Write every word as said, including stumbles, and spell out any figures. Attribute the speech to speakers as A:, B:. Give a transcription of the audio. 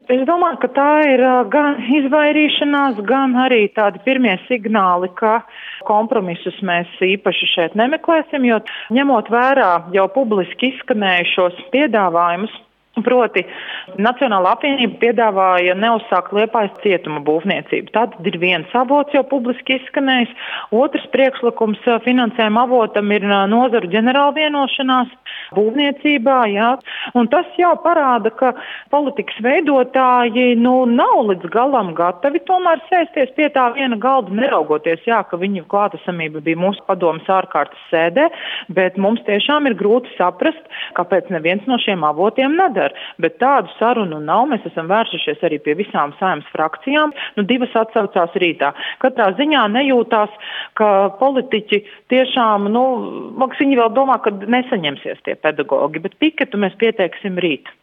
A: Es domāju, ka tā ir gan izvairīšanās, gan arī tādi pirmie signāli, ka kompromisus mēs īpaši šeit nemeklēsim, jo ņemot vērā jau publiski izskanējušos piedāvājumus, proti Nacionālā apvienība piedāvāja neuzsākt Liepājas cietuma būvniecību. Tad ir viens avots jau publiski izskanējis. Otrs priekšlikums finansējuma avotam ir nozaru ģenerāla vienošanās būvniecībā. Jā. Un tas jau parāda, ka politikas veidotāji nu, nav līdz galam gatavi tomēr sēsties pie tā viena galda, neraugoties, jā, ka viņu klātesamība bija mūsu padomas ārkārtas sēdē, bet mums tiešām ir grūti saprast, kāpēc neviens no šiem avotiem nedara. Bet tādu sarunu nav. Mēs esam vērsušies arī pie visām Saeimas frakcijām. Nu, divas atsaucās rītā. Katrā ziņā nejūtās, ka politiķi tiešām, nu, viņi vēl domā, ka nesaņemsies tie pedagogi, bet piketu mēs pieteiksim rīt.